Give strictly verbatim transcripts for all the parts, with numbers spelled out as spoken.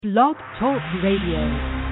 Blog Talk Radio.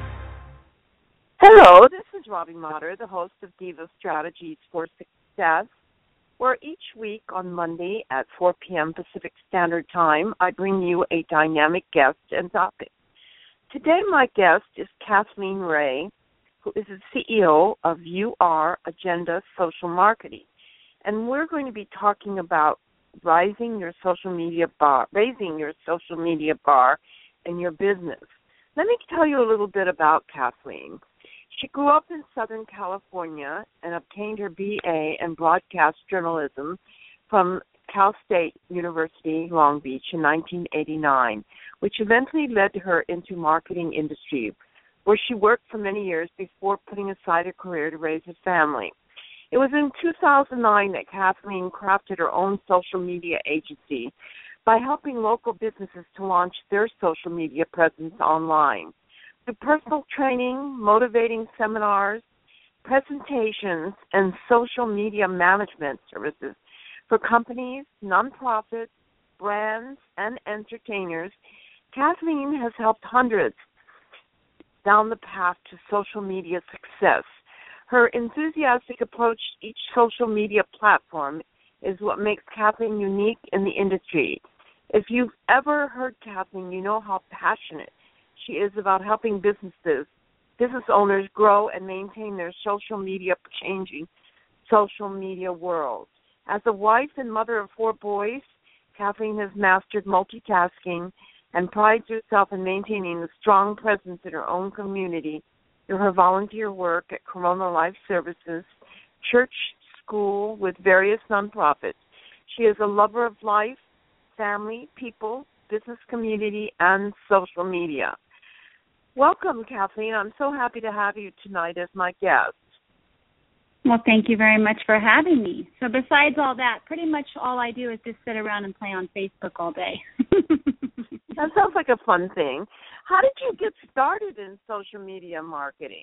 Hello, this is Robbie Motter, the host of Diva Strategies for Success, where each week on Monday at four p.m. Pacific Standard Time, I bring you a dynamic guest and topic. Today my guest is Kathleen Ray, who is the C E O of U R Agenda Social Marketing, and we're going to be talking about rising your social media bar, raising your social media bar in your business. Let me tell you a little bit about Kathleen. She grew up in Southern California and obtained her B A in broadcast journalism from Cal State University, Long Beach in nineteen eighty-nine, which eventually led her into marketing industry, where she worked for many years before putting aside her career to raise a family. It was in two thousand nine that Kathleen crafted her own social media agency by helping local businesses to launch their social media presence online. Through personal training, motivating seminars, presentations, and social media management services for companies, nonprofits, brands, and entertainers, Kathleen has helped hundreds down the path to social media success. Her enthusiastic approach to each social media platform is what makes Kathleen unique in the industry. If you've ever heard Kathleen, you know how passionate she is about helping businesses, business owners grow and maintain their social media changing social media world. As a wife and mother of four boys, Kathleen has mastered multitasking and prides herself in maintaining a strong presence in her own community through her volunteer work at Corona Life Services, church, school, with various nonprofits. She is a lover of life, family, people, business community, and social media. Welcome, Kathleen. I'm so happy to have you tonight as my guest. Well, thank you very much for having me. So besides all that, pretty much all I do is just sit around and play on Facebook all day. That sounds like a fun thing. How did you get started in social media marketing?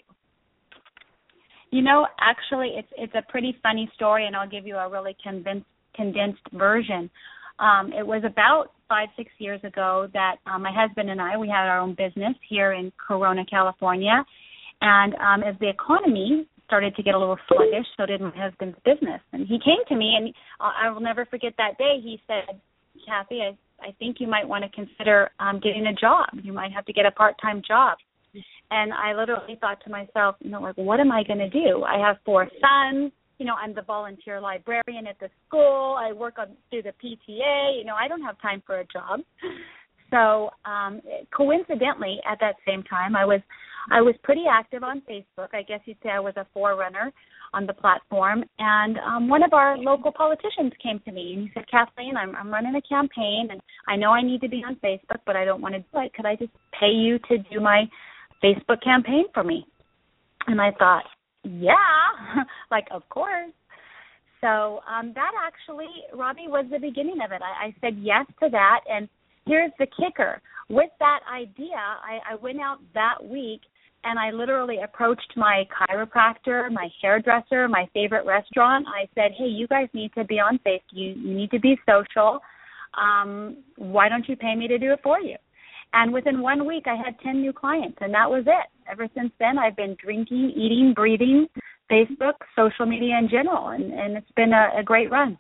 You know, actually, it's it's a pretty funny story, and I'll give you a really condensed, condensed version. Um, it was about five, six years ago that um, my husband and I, we had our own business here in Corona, California. And um, as the economy started to get a little sluggish, so did my husband's business. And he came to me, and I will never forget that day. He said, Kathy, I, I think you might want to consider um, getting a job. You might have to get a part-time job. And I literally thought to myself, you know, like, what am I going to do? I have four sons. You know, I'm the volunteer librarian at the school. I work on through the P T A. You know, I don't have time for a job. So um, coincidentally, at that same time, I was I was pretty active on Facebook. I guess you'd say I was a forerunner on the platform. And um, one of our local politicians came to me, and he said, Kathleen, I'm, I'm running a campaign, and I know I need to be on Facebook, but I don't want to do it. Could I just pay you to do my Facebook campaign for me? And I thought, yeah, like, of course. So um, that actually, Robbie, was the beginning of it. I, I said yes to that, and here's the kicker. With that idea, I, I went out that week, and I literally approached my chiropractor, my hairdresser, my favorite restaurant. I said, hey, you guys need to be on Facebook. You, you need to be social. Um, why don't you pay me to do it for you? And within one week, I had ten new clients, and that was it. Ever since then, I've been drinking, eating, breathing Facebook, social media in general, and, and it's been a, a great run.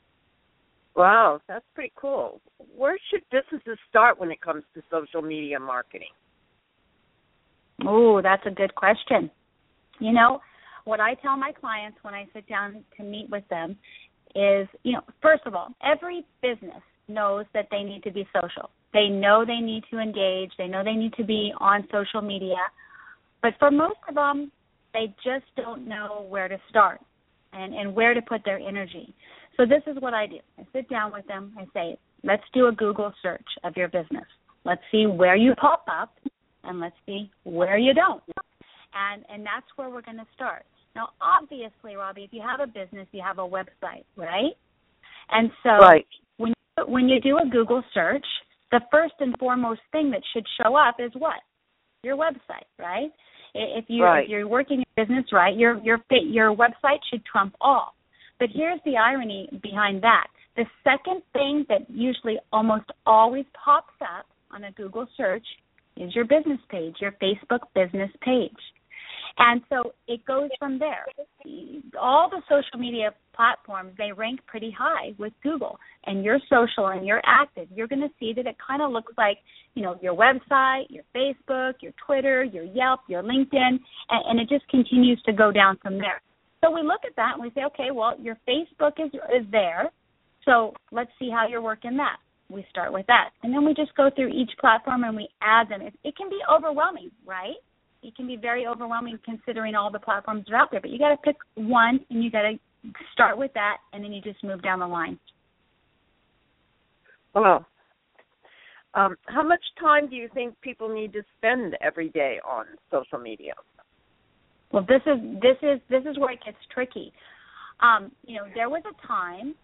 Wow, that's pretty cool. Where should businesses start when it comes to social media marketing? Oh, that's a good question. You know, what I tell my clients when I sit down to meet with them is, you know, first of all, every business knows that they need to be social. They know they need to engage. They know they need to be on social media. But for most of them, they just don't know where to start and, and where to put their energy. So this is what I do. I sit down with them. I say, let's do a Google search of your business. Let's see where you pop up, and let's see where you don't. And and that's where we're going to start. Now, obviously, Robbie, if you have a business, you have a website, right? And so right. when you, when you do a Google search, the first and foremost thing that should show up is what? Your website, right? If you're, right. if you're working your business right, your your your website should trump all. But here's the irony behind that. The second thing that usually almost always pops up on a Google search is your business page, your Facebook business page. And so it goes from there. All the social media platforms, they rank pretty high with Google. And you're social and you're active, you're going to see that it kind of looks like, you know, your website, your Facebook, your Twitter, your Yelp, your LinkedIn, and, and it just continues to go down from there. So we look at that and we say, okay, well, your Facebook is is there, so let's see how you're working that. We start with that. And then we just go through each platform and we add them. It, it can be overwhelming, right? It can be very overwhelming considering all the platforms that are out there. But you got to pick one and you got to start with that, and then you just move down the line. Well, um, how much time do you think people need to spend every day on social media? Well, this is this is this is where it gets tricky. Um, you know, there was a time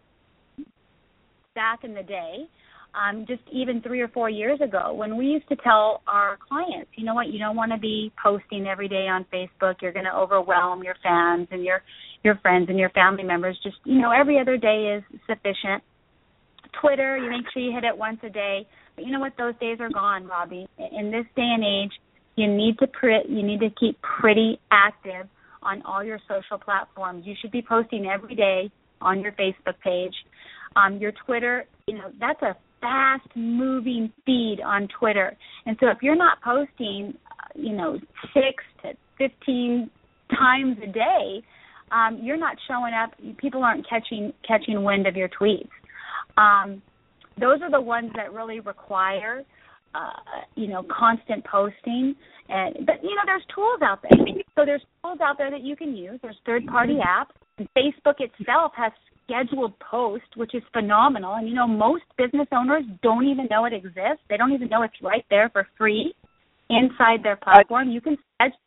back in the day, um, just even three or four years ago, when we used to tell our clients, you know what, you don't want to be posting every day on Facebook. You're going to overwhelm your fans and your your friends and your family members. Just, you know, every other day is sufficient. Twitter, you make sure you hit it once a day. But you know what? Those days are gone, Robbie. In this day and age, you need to pre- you need to keep pretty active on all your social platforms. You should be posting every day on your Facebook page. Um, your Twitter, you know, that's a fast-moving feed on Twitter. And so if you're not posting, you know, six to fifteen times a day, um, you're not showing up. People aren't catching catching wind of your tweets. Um, those are the ones that really require Uh, you know, constant posting. And but, you know, there's tools out there. So there's tools out there that you can use. There's third-party apps. And Facebook itself has scheduled posts, which is phenomenal. And, you know, most business owners don't even know it exists. They don't even know it's right there for free inside their platform. You can schedule.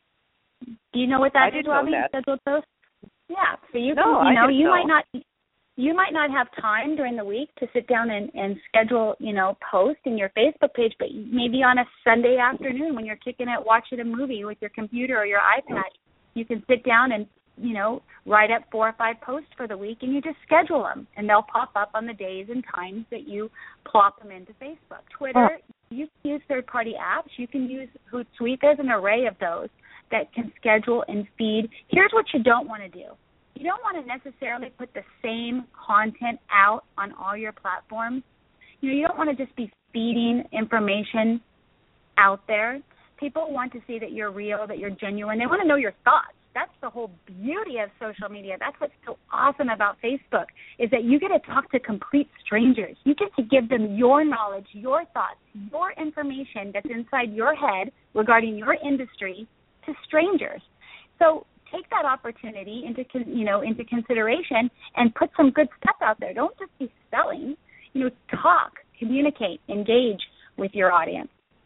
Do you know what that I is, didn't know Robbie? that. Scheduled posts? Yeah. So you no, can, you I know, didn't you know. might not You might not have time during the week to sit down and, and schedule, you know, post in your Facebook page, but maybe on a Sunday afternoon when you're kicking it, watching a movie with your computer or your iPad, you can sit down and, you know, write up four or five posts for the week, and you just schedule them, and they'll pop up on the days and times that you plop them into Facebook. Twitter, you can use third-party apps. You can use Hootsuite. There's an array of those that can schedule and feed. Here's what you don't want to do. You don't want to necessarily put the same content out on all your platforms. You know, you don't want to just be feeding information out there. People want to see that you're real, that you're genuine. They want to know your thoughts. That's the whole beauty of social media. That's what's so awesome about Facebook, is that you get to talk to complete strangers. You get to give them your knowledge, your thoughts, your information that's inside your head regarding your industry to strangers. So take that opportunity into, you know, into consideration and put some good stuff out there. Don't just be selling. You know, talk, communicate, engage with your audience.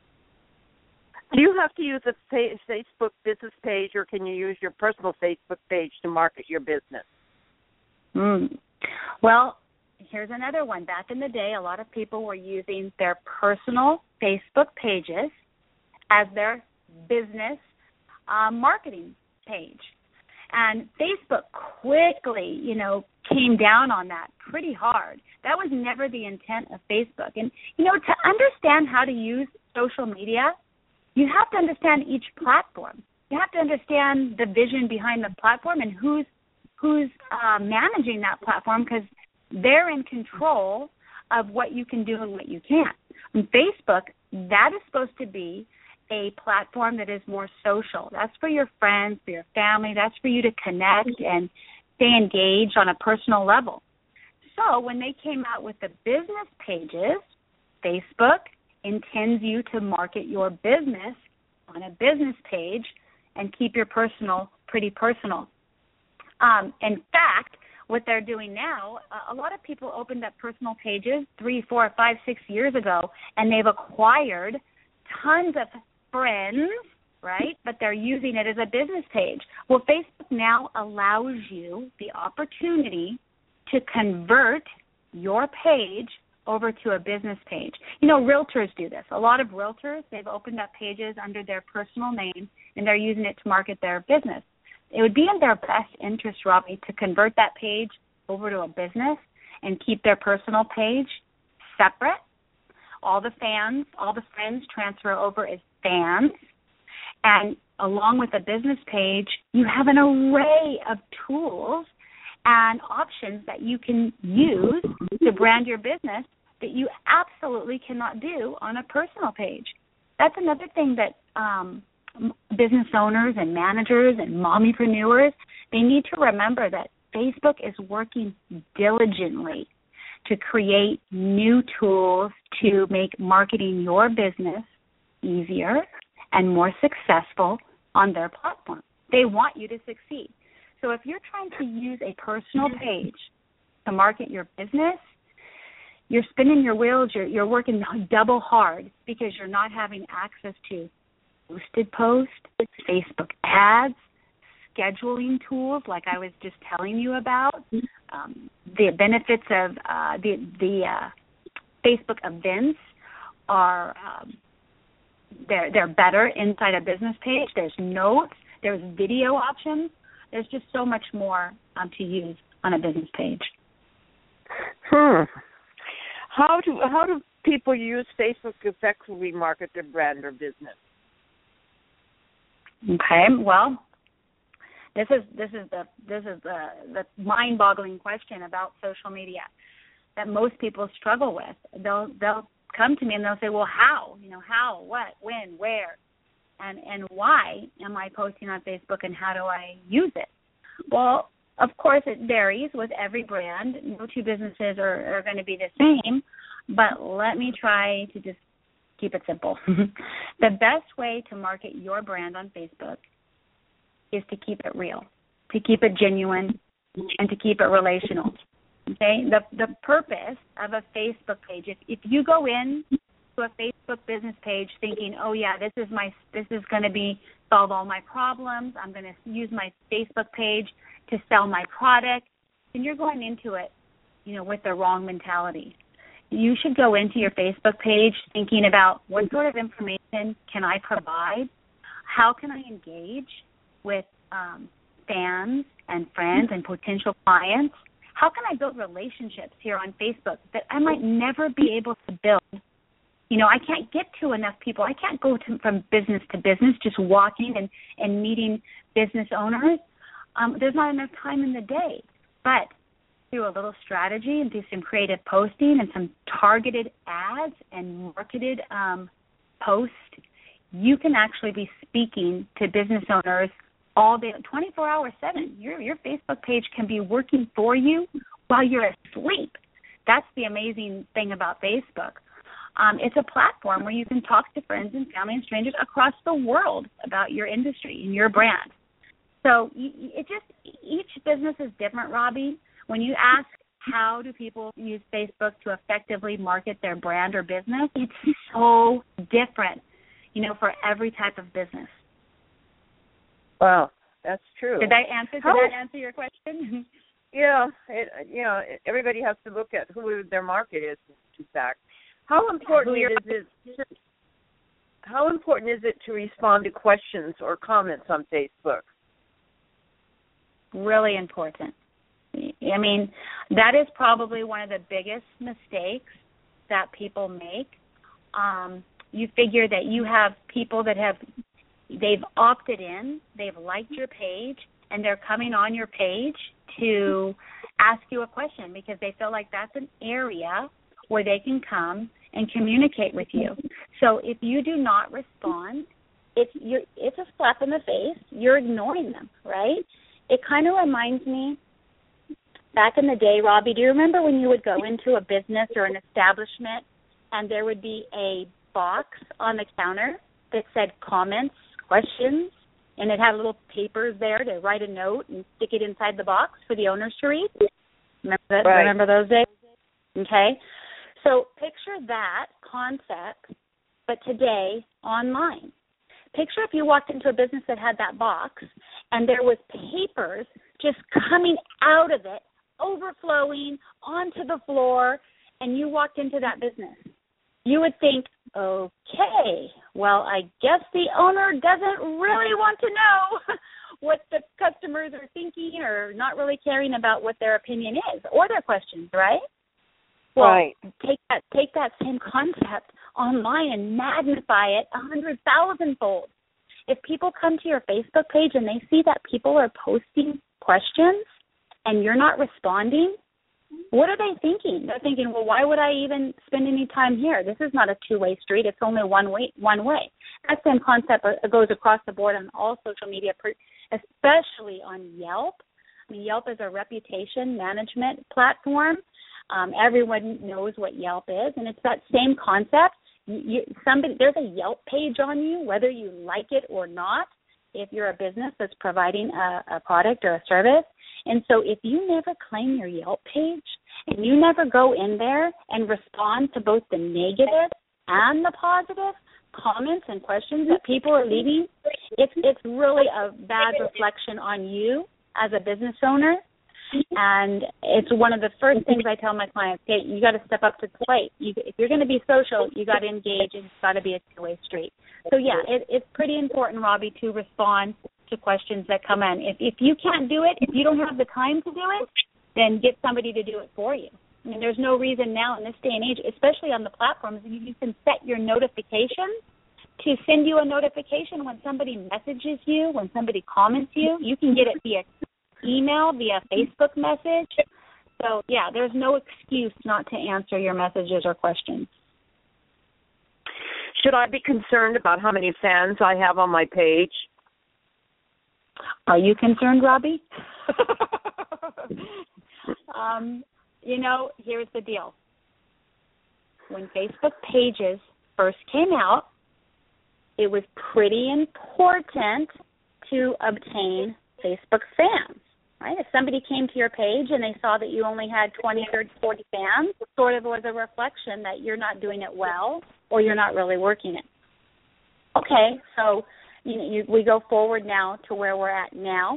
Do you have to use a Facebook business page, or can you use your personal Facebook page to market your business? Mm. Well, here's another one. Back in the day, a lot of people were using their personal Facebook pages as their business uh, marketing page. And Facebook quickly, you know, came down on that pretty hard. That was never the intent of Facebook. And, you know, to understand how to use social media, you have to understand each platform. You have to understand the vision behind the platform and who's who's uh, managing that platform, because they're in control of what you can do and what you can't. On Facebook, that is supposed to be a platform that is more social. That's for your friends, for your family. That's for you to connect and stay engaged on a personal level. So when they came out with the business pages, Facebook intends you to market your business on a business page and keep your personal pretty personal. Um, in fact, what they're doing now, a lot of people opened up personal pages three, four, five, six years ago, and they've acquired tons of friends, right? But they're using it as a business page. Well, Facebook now allows you the opportunity to convert your page over to a business page. You know, realtors do this. A lot of realtors, they've opened up pages under their personal name, and they're using it to market their business. It would be in their best interest, Robbie, to convert that page over to a business and keep their personal page separate. all the fans, all the friends transfer over as fans. And along with the business page, you have an array of tools and options that you can use to brand your business that you absolutely cannot do on a personal page. That's another thing that um, business owners and managers and mommypreneurs, they need to remember that Facebook is working diligently to create new tools to make marketing your business easier and more successful on their platform. They want you to succeed. So if you're trying to use a personal page to market your business, you're spinning your wheels, you're, you're working double hard because you're not having access to boosted posts, Facebook ads, scheduling tools like I was just telling you about, um, the benefits of uh, the, the uh, Facebook events are um, they're, they're better inside a business page. There's notes, there's video options. There's just so much more um, to use on a business page. Hmm. How do how do people use Facebook to effectively market their brand or business? Okay, well, this is this is the this is the, the mind-boggling question about social media that most people struggle with. They'll they'll come to me and they'll say, well, how? You know, how, what, when, where, and and why am I posting on Facebook and how do I use it? Well, of course, it varies with every brand. No two businesses are, are going to be the same, but let me try to just keep it simple. The best way to market your brand on Facebook is to keep it real, to keep it genuine, and to keep it relational. Okay? The the purpose of a Facebook page, if, if you go in to a Facebook business page thinking, oh, yeah, this is my this is going to be solve all my problems, I'm going to use my Facebook page to sell my product, then you're going into it, you know, with the wrong mentality. You should go into your Facebook page thinking about what sort of information can I provide, how can I engage with um, fans and friends and potential clients, how can I build relationships here on Facebook that I might never be able to build. You know, I can't get to enough people. I can't go to, from business to business just walking and, and meeting business owners. Um, there's not enough time in the day. But through a little strategy and through some creative posting and some targeted ads and marketed um, posts, you can actually be speaking to business owners all day, twenty-four hours, seven. Your, your Facebook page can be working for you while you're asleep. That's the amazing thing about Facebook. Um, it's a platform where you can talk to friends and family and strangers across the world about your industry and your brand. So it just each business is different, Robbie. When you ask how do people use Facebook to effectively market their brand or business, it's so different, you know, for every type of business. Wow, that's true. Did I answer? Did how, that answer your question? Yeah, it, you know, everybody has to look at who their market is. In fact, how important is it? How important is it to respond to questions or comments on Facebook? Really important. I mean, that is probably one of the biggest mistakes that people make. Um, you figure that you have people that have, they've opted in, they've liked your page, and they're coming on your page to ask you a question because they feel like that's an area where they can come and communicate with you. So if you do not respond, it's, you're, it's a slap in the face. You're ignoring them, right? It kind of reminds me, back in the day, Robbie, do you remember when you would go into a business or an establishment and there would be a box on the counter that said comments, questions, and it had little papers there to write a note and stick it inside the box for the owners to read? Remember, that, right. remember those days? Okay. So picture that concept, but today online. Picture if you walked into a business that had that box and there was papers just coming out of it, overflowing onto the floor, and you walked into that business. You would think, okay, well, I guess the owner doesn't really want to know what the customers are thinking or not really caring about what their opinion is or their questions, right? Well, right. take that take that same concept online and magnify it a hundred thousand fold. If people come to your Facebook page and they see that people are posting questions and you're not responding, what are they thinking? They're thinking, well, why would I even spend any time here? This is not a two-way street. It's only one way. One way. That same concept goes across the board on all social media, especially on Yelp. I mean, Yelp is a reputation management platform. Um, everyone knows what Yelp is, and it's that same concept. You, somebody, there's a Yelp page on you, whether you like it or not, if you're a business that's providing a, a product or a service. And so if you never claim your Yelp page and you never go in there and respond to both the negative and the positive comments and questions that people are leaving, it's, it's really a bad reflection on you as a business owner. And it's one of the first things I tell my clients, hey, you got to step up to the plate. You, if you're going to be social, you got to engage, and it's got to be a two-way street. So, yeah, it, it's pretty important, Robbie, to respond to questions that come in. If, if you can't do it, if you don't have the time to do it, then get somebody to do it for you. I mean, there's no reason now in this day and age, especially on the platforms, you, you can set your notifications to send you a notification when somebody messages you, when somebody comments you. You can get it via email, via Facebook message. So, yeah, there's no excuse not to answer your messages or questions. Should I be concerned about how many fans I have on my page? Are you concerned, Robbie? um, you know, here's the deal. When Facebook pages first came out, it was pretty important to obtain Facebook fans. Right? If somebody came to your page and they saw that you only had twenty, thirty, forty fans, it sort of was a reflection that you're not doing it well or you're not really working it. Okay, so you know, you, we go forward now to where we're at now.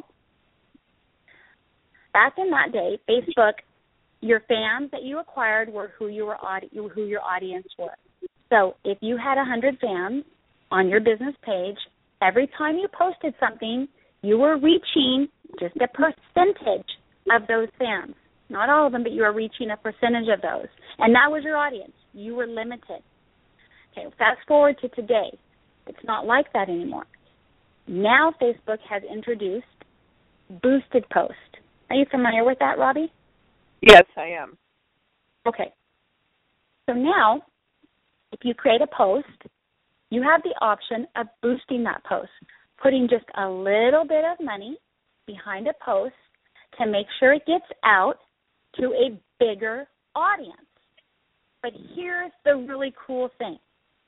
Back in that day, Facebook, your fans that you acquired were who you were who your audience were. So if you had one hundred fans on your business page, every time you posted something, you were reaching just a percentage of those fans. Not all of them, but you were reaching a percentage of those. And that was your audience. You were limited. Okay, fast forward to today. It's not like that anymore. Now Facebook has introduced boosted post. Are you familiar with that, Robbie? Yes, I am. Okay. So now, if you create a post, you have the option of boosting that post, putting just a little bit of money behind a post to make sure it gets out to a bigger audience. But here's the really cool thing.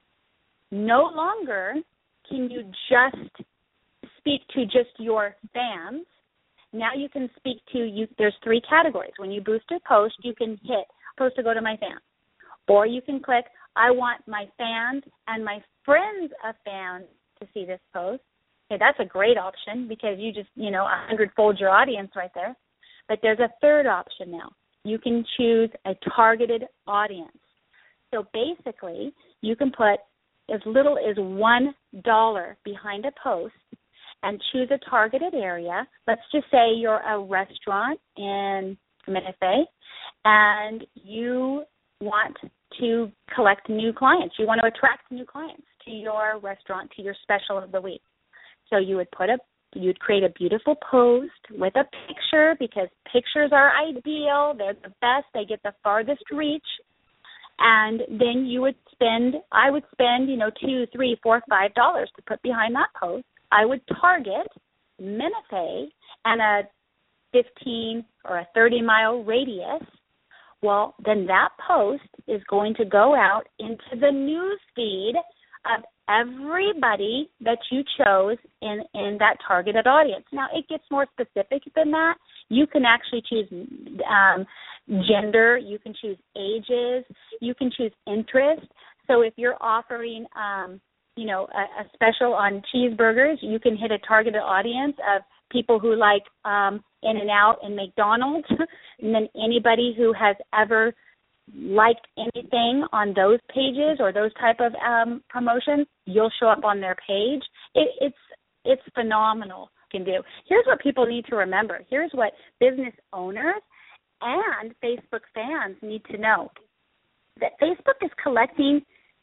No longer can you just speak to just your fans. Now you can speak to, you. There's three categories. When you boost a post, you can hit post to go to my fans. Or you can click, I want my fans and my friends of fans to see this post. Okay, that's a great option because you just, you know, a hundred-fold your audience right there. But there's a third option now. You can choose a targeted audience. So basically, you can put as little as one dollar behind a post and choose a targeted area. Let's just say you're a restaurant in Minnesota and you want to collect new clients. You want to attract new clients to your restaurant, to your special of the week. So you would put a, you'd create a beautiful post with a picture because pictures are ideal. They're the best. They get the farthest reach. And then you would spend, I would spend, you know, two, three, four, five dollars to put behind that post. I would target Minnesota and a fifteen or a thirty mile radius. Well, then that post is going to go out into the news feed of everybody that you chose in, in that targeted audience. Now, it gets more specific than that. You can actually choose um, gender. You can choose ages. You can choose interest. So if you're offering, um, you know, a, a special on cheeseburgers, you can hit a targeted audience of people who like um, In-N-Out and McDonald's, and then anybody who has ever liked anything on those pages or those type of um, promotions, you'll show up on their page. It, it's it's phenomenal. Can do. Here's what people need to remember. Here's what business owners and Facebook fans need to know. That Facebook is collecting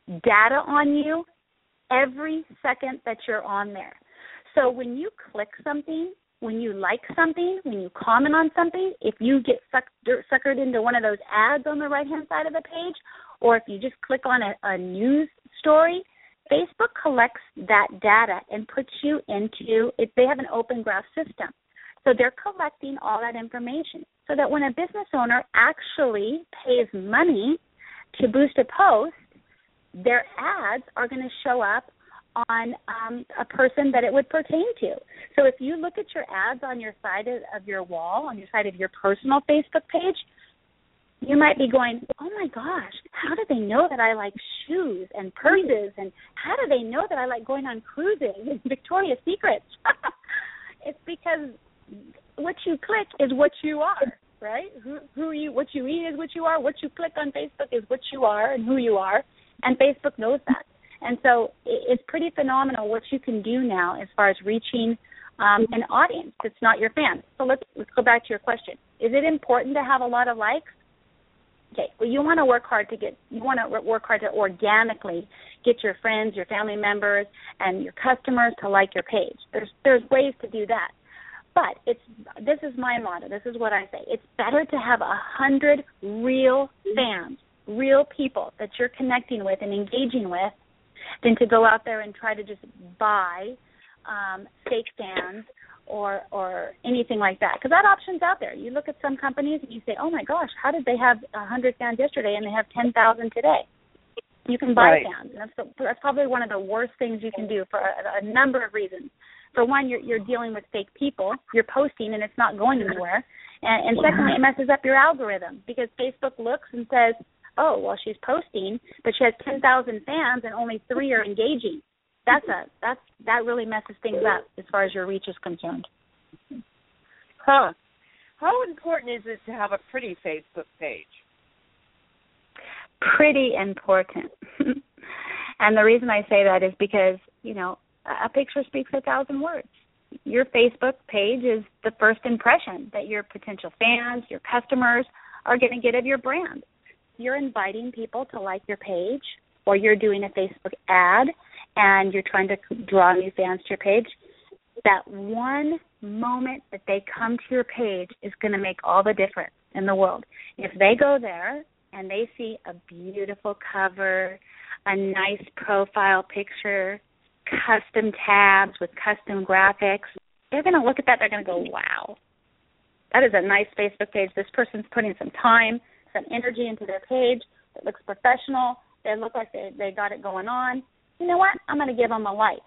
data on you every second that you're on there. So when you click something, when you like something, when you comment on something, if you get sucked, suckered into one of those ads on the right-hand side of the page, or if you just click on a, a news story, Facebook collects that data and puts you into it. They have an open graph system. So they're collecting all that information so that when a business owner actually pays money to boost a post, their ads are going to show up on um, a person that it would pertain to. So if you look at your ads on your side of, of your wall, on your side of your personal Facebook page, you might be going, oh, my gosh, how do they know that I like shoes and purses? And how do they know that I like going on cruises and Victoria's Secrets? It's because what you click is what you are, right? Who, who you, what you eat is what you are. What you click on Facebook is what you are and who you are. And Facebook knows that. And so it's pretty phenomenal what you can do now as far as reaching um, an audience that's not your fans. So let's let's go back to your question. Is it important to have a lot of likes? Okay, well, you want to work hard to get, you want to work hard to organically get your friends, your family members, and your customers to like your page. There's there's ways to do that. But it's this is my motto. This is what I say. It's better to have a hundred real fans, real people that you're connecting with and engaging with, than to go out there and try to just buy um, fake fans or or anything like that. Because that option's out there. You look at some companies and you say, oh, my gosh, how did they have one hundred fans yesterday and they have ten thousand today? You can buy right. fans. And that's, that's probably one of the worst things you can do for a, a number of reasons. For one, you're, you're dealing with fake people. You're posting and it's not going anywhere. And, and secondly, it messes up your algorithm because Facebook looks and says, oh, well, she's posting, but she has ten thousand fans and only three are engaging. That's a that's that really messes things up as far as your reach is concerned. Huh. How important is it to have a pretty Facebook page? Pretty important. And the reason I say that is because, you know, a picture speaks a thousand words. Your Facebook page is the first impression that your potential fans, your customers are going to get of your brand. You're inviting people to like your page, or you're doing a Facebook ad and you're trying to draw new fans to your page, that one moment that they come to your page is going to make all the difference in the world. If they go there and they see a beautiful cover, a nice profile picture, custom tabs with custom graphics, they're going to look at that, they're going to go, wow, that is a nice Facebook page. This person's putting some time, some energy into their page. It looks professional. They look like they, they got it going on. You know what? I'm going to give them a like.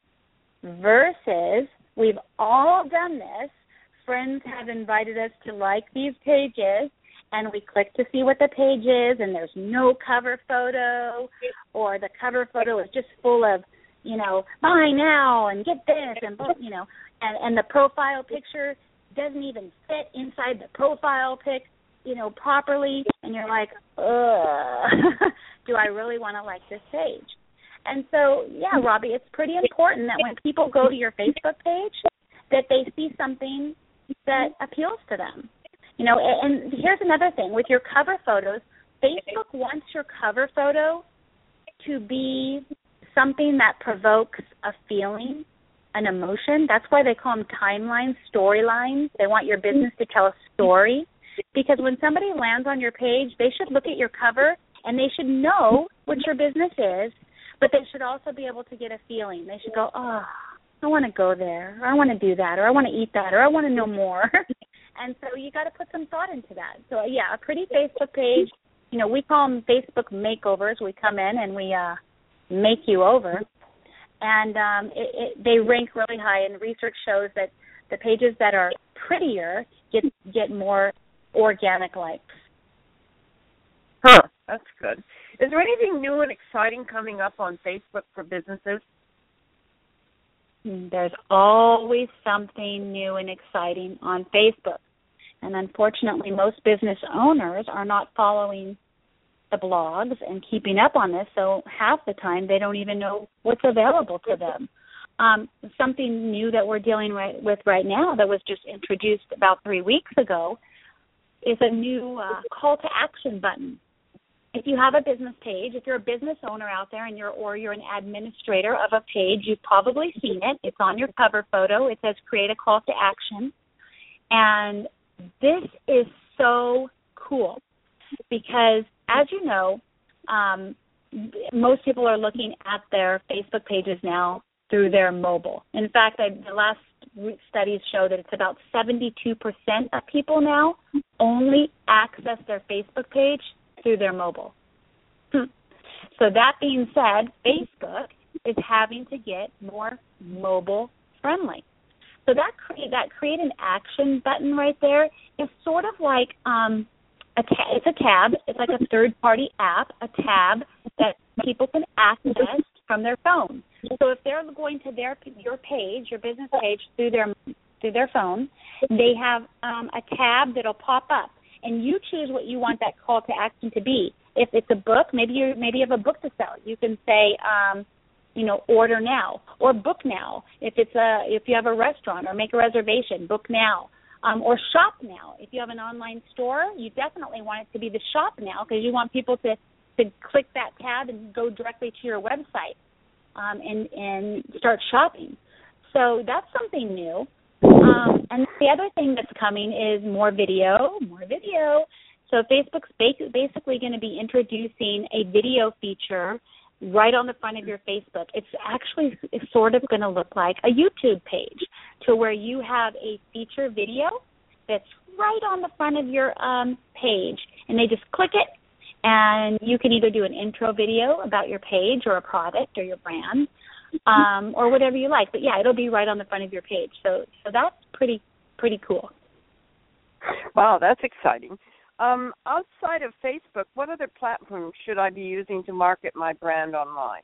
Versus, we've all done this. Friends have invited us to like these pages, and we click to see what the page is, and there's no cover photo, or the cover photo is just full of, you know, buy now and get this, and, you know, and, and the profile picture doesn't even fit inside the profile pic, you know, properly, and you're like, ugh, do I really want to like this page? And so, yeah, Robbie, it's pretty important that when people go to your Facebook page, that they see something that appeals to them. You know, and, and here's another thing. With your cover photos, Facebook wants your cover photo to be something that provokes a feeling, an emotion. That's why they call them timelines, storylines. They want your business to tell a story. Because when somebody lands on your page, they should look at your cover and they should know what your business is, but they should also be able to get a feeling. They should go, oh, I want to go there, or I want to do that, or I want to eat that, or I want to know more. And so you got to put some thought into that. So, yeah, a pretty Facebook page, you know, we call them Facebook makeovers. We come in and we uh, make you over. And um, it, it, they rank really high, and research shows that the pages that are prettier get get more organic likes. Huh, that's good. Is there anything new and exciting coming up on Facebook for businesses? There's always something new and exciting on Facebook. And unfortunately, most business owners are not following the blogs and keeping up on this, so half the time they don't even know what's available to them. Um, something new that we're dealing right, with right now that was just introduced about three weeks ago is a new uh, call to action button. if you have a business page, if you're a business owner out there and you're or you're an administrator of a page, you've probably seen it. It's on your cover photo. It says create a call to action. And this is so cool because, as you know, um, most people are looking at their Facebook pages now through their mobile. In fact, I, the last studies show that it's about seventy-two percent of people now only access their Facebook page through their mobile. So that being said, Facebook is having to get more mobile friendly. So that create that create an action button right there is sort of like um, a ta- it's a tab. It's like a third party app, a tab that people can access from their phone. So if they're going to their your page, your business page through their through their phone, they have um, a tab that'll pop up, and you choose what you want that call to action to be. If it's a book, maybe you maybe you have a book to sell. You can say, um, you know, order now or book now. If it's a if you have a restaurant or make a reservation, book now. Um, or shop now. If you have an online store, you definitely want it to be the shop now because you want people to, to click that tab and go directly to your website um, and, and start shopping. So that's something new. Um, and the other thing that's coming is more video, more video. So Facebook's basically going to be introducing a video feature right on the front of your Facebook. It's actually sort of going to look like a YouTube page to where you have a feature video that's right on the front of your um, page, and they just click it, and you can either do an intro video about your page or a product or your brand um, or whatever you like. But, yeah, it'll be right on the front of your page. So, so that's pretty pretty cool. Wow, that's exciting. Um, outside of Facebook, what other platforms should I be using to market my brand online?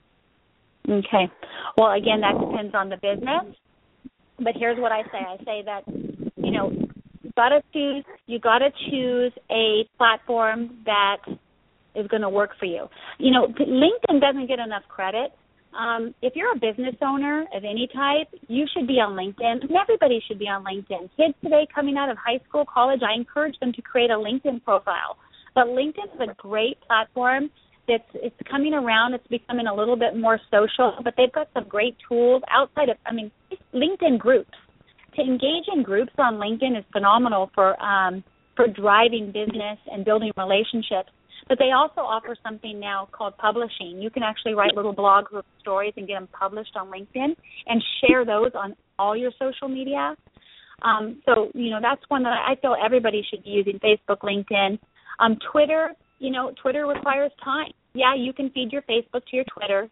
Okay. Well, again, that depends on the business. But here's what I say. I say that, you know, you gotta choose you gotta choose a platform that is going to work for you. You know, LinkedIn doesn't get enough credit. Um, if you're a business owner of any type, you should be on LinkedIn. And everybody should be on LinkedIn. Kids today coming out of high school, college, I encourage them to create a LinkedIn profile. But LinkedIn is a great platform. It's, it's coming around. It's becoming a little bit more social, but they've got some great tools outside of, I mean, LinkedIn groups. To engage in groups on LinkedIn is phenomenal for um, for driving business and building relationships. But they also offer something now called publishing. You can actually write little blog stories and get them published on LinkedIn and share those on all your social media. Um, so, you know, that's one that I feel everybody should be using, Facebook, LinkedIn. Um, Twitter, you know, Twitter requires time. Yeah, you can feed your Facebook to your Twitter,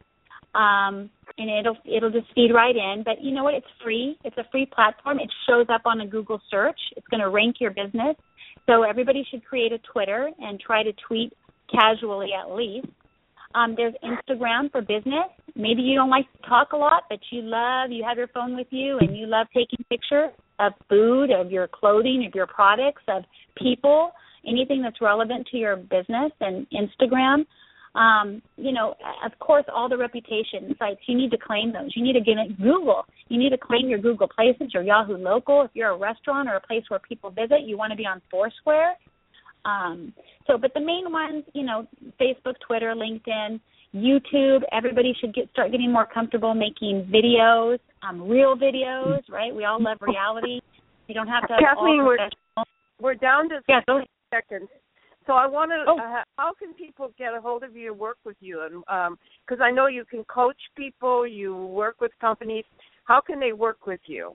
um, and it'll it'll just feed right in. But you know what? It's free. It's a free platform. It shows up on a Google search. It's going to rank your business. So everybody should create a Twitter and try to tweet casually at least. Um, there's Instagram for business. Maybe you don't like to talk a lot, but you love, you have your phone with you and you love taking pictures of food, of your clothing, of your products, of people, anything that's relevant to your business, and Instagram. Um, you know, of course, all the reputation sites, you need to claim those. You need to get it. Google. You need to claim your Google Places, your Yahoo Local. If you're a restaurant or a place where people visit, you want to be on Foursquare. Um, so, but the main ones, you know, Facebook, Twitter, LinkedIn, YouTube, everybody should get start getting more comfortable making videos, um, real videos, right? We all love reality. You don't have to have Kathleen, all we're, professional. we're down to yeah, go seconds. So I want to, oh. uh, how can people get a hold of you, work with you? And because um, I know you can coach people, you work with companies. How can they work with you?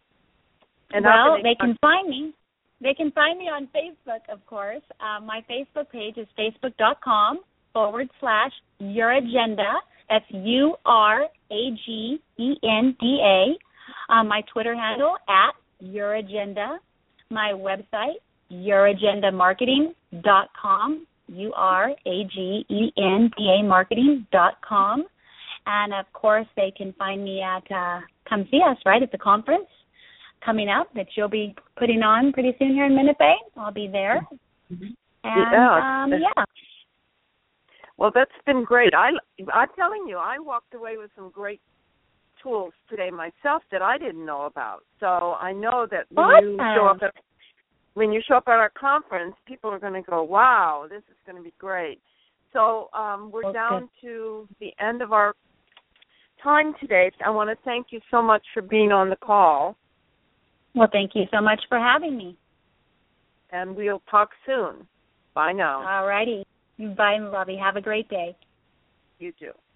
And well, can they, they can find me. They can find me on Facebook, of course. Uh, my Facebook page is facebook.com forward slash Your Agenda. That's U R A G E N D A. Um, my Twitter handle, at Your Agenda. My website, your agenda marketing dot com, U R A G E N D A marketing dot com. And, of course, they can find me at, uh, come see us, right, at the conference coming up that you'll be putting on pretty soon here in Minute Bay. I'll be there. Mm-hmm. And, yeah. Um, yeah. Well, that's been great. I, I'm telling you, I walked away with some great tools today myself that I didn't know about. So I know that when awesome. you show up at, when you show up at our conference, people are going to go, wow, this is going to be great. So um, we're Okay. down to the end of our time today. I want to thank you so much for being on the call. Well, thank you so much for having me. And we'll talk soon. Bye now. All righty. Bye, lovey. Have a great day. You too.